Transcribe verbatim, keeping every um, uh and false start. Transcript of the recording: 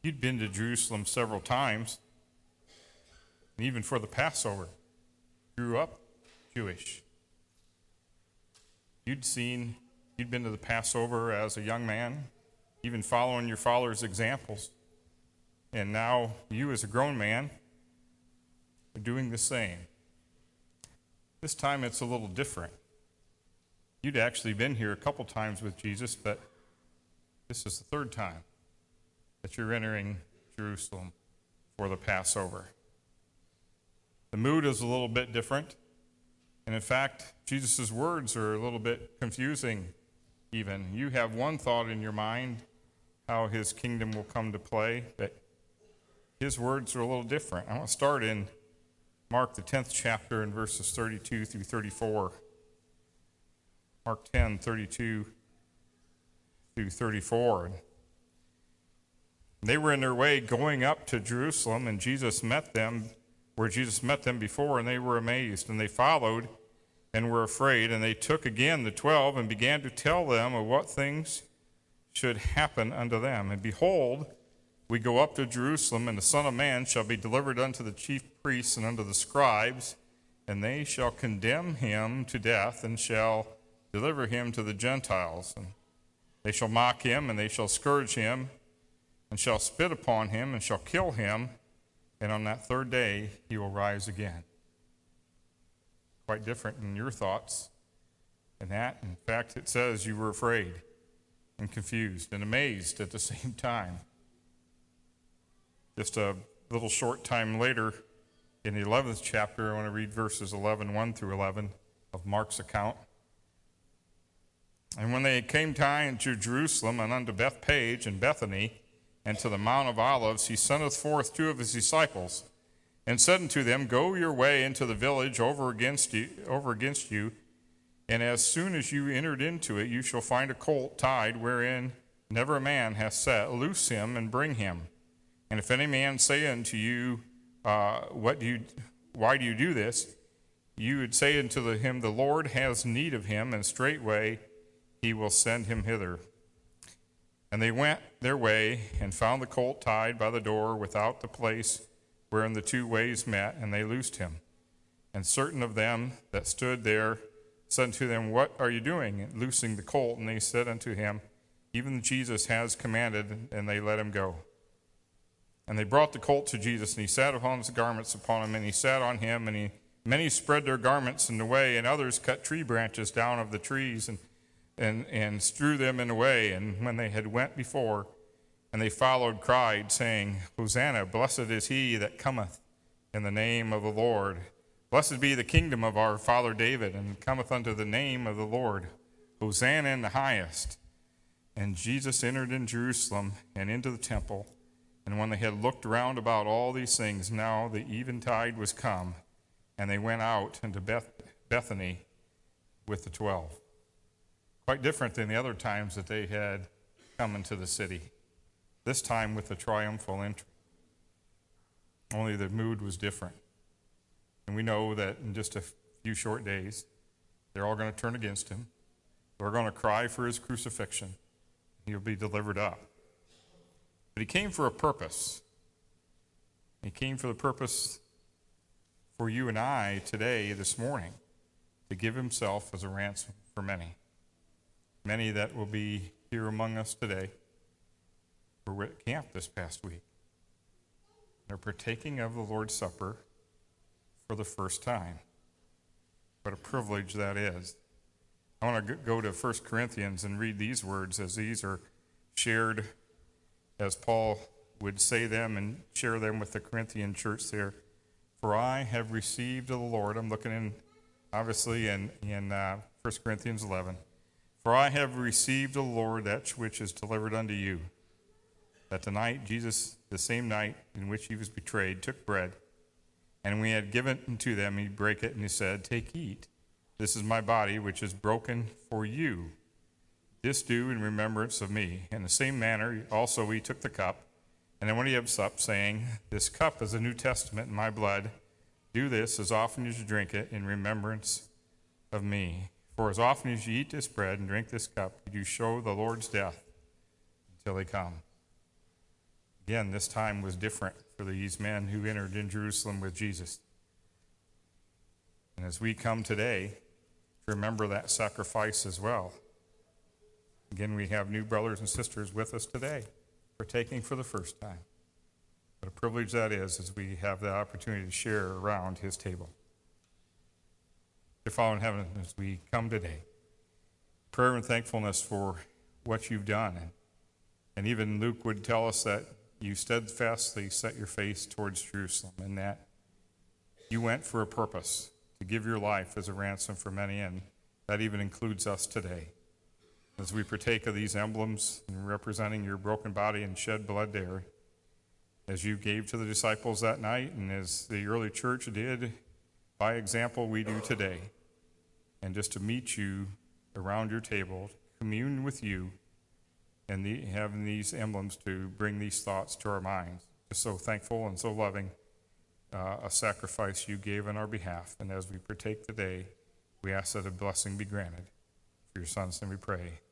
You'd been to Jerusalem several times, and even for the Passover. Grew up Jewish. You'd seen, you'd been to the Passover as a young man, even following your father's examples. And now you as a grown man are doing the same. This time it's a little different. You'd actually been here a couple times with Jesus, but this is the third time that you're entering Jerusalem for the Passover. The mood is a little bit different. And in fact, Jesus' words are a little bit confusing even. You have one thought in your mind, how his kingdom will come to play, but his words are a little different. I want to start in Mark, the tenth chapter, in verses thirty-two through thirty-four. Mark ten, thirty-two through thirty-four. They were in their way going up to Jerusalem, and Jesus met them where Jesus met them before, and they were amazed. And they followed and were afraid, and they took again the twelve and began to tell them of what things should happen unto them. And behold, we go up to Jerusalem, and the Son of Man shall be delivered unto the chief priests and unto the scribes, and they shall condemn him to death, and shall deliver him to the Gentiles. And they shall mock him, and they shall scourge him, and shall spit upon him, and shall kill him, and on that third day he will rise again. Quite different in your thoughts than that. In fact, it says you were afraid and confused and amazed at the same time. Just a little short time later, in the eleventh chapter, I want to read verses eleven, one through eleven of Mark's account. And when they came time to Jerusalem, and unto Bethpage and Bethany, and to the Mount of Olives, he sendeth forth two of his disciples, and said unto them, Go your way into the village over against you, over against you, and as soon as you entered into it, you shall find a colt tied, wherein never a man hath sat. Loose him and bring him. And if any man say unto you, uh, What do you, why do you do this? You would say unto him, The Lord has need of him, and straightway he will send him hither. And they went their way, and found the colt tied by the door without the place wherein the two ways met, and they loosed him. And certain of them that stood there said unto them, What are you doing, loosing the colt? And they said unto him, Even Jesus has commanded, and they let him go. And they brought the colt to Jesus, and he sat upon his garments upon him, and he sat on him, and he, many spread their garments in the way, and others cut tree branches down of the trees, and and and strew them in the way. And when they had went before, and they followed, cried, saying, Hosanna, blessed is he that cometh in the name of the Lord. Blessed be the kingdom of our father David, and cometh unto the name of the Lord. Hosanna in the highest. And Jesus entered in Jerusalem, and into the temple. And when they had looked round about all these things, now the eventide was come, and they went out into Beth- Bethany with the twelve. Quite different than the other times that they had come into the city. This time with a triumphal entry. Only the mood was different. And we know that in just a few short days, they're all going to turn against him. They're going to cry for his crucifixion. He'll be delivered up. But he came for a purpose. He came for the purpose for you and I today, this morning, to give himself as a ransom for many. Many that will be here among us today were at camp this past week. They're partaking of the Lord's Supper for the first time. What a privilege that is. I want to go to First Corinthians and read these words as these are shared as Paul would say them and share them with the Corinthian church there. For I have received of the Lord, I'm looking in, obviously, in, in uh, First Corinthians eleven. For I have received of the Lord that which is delivered unto you, that the night Jesus, the same night in which he was betrayed, took bread, and when he had given it unto them, he brake it, and he said, Take, eat. This is my body, which is broken for you. This do in remembrance of me. In the same manner also he took the cup, and then when he had supped, saying, This cup is the New Testament in my blood. Do this as often as you drink it in remembrance of me. For as often as you eat this bread and drink this cup, you show the Lord's death until he come. Again, this time was different for these men who entered in Jerusalem with Jesus. And as we come today, remember that sacrifice as well. Again, we have new brothers and sisters with us today, partaking for the first time. What a privilege that is as we have the opportunity to share around his table. Dear Father in heaven, as we come today, prayer and thankfulness for what you've done. And, and even Luke would tell us that you steadfastly set your face towards Jerusalem, and that you went for a purpose, to give your life as a ransom for many, and that even includes us today. As we partake of these emblems representing your broken body and shed blood there, as you gave to the disciples that night, and as the early church did, by example we do today, and just to meet you around your table, commune with you, and the, having these emblems to bring these thoughts to our minds. Just so thankful and so loving, uh, a sacrifice you gave on our behalf. And as we partake today, we ask that a blessing be granted. For your son's name we pray.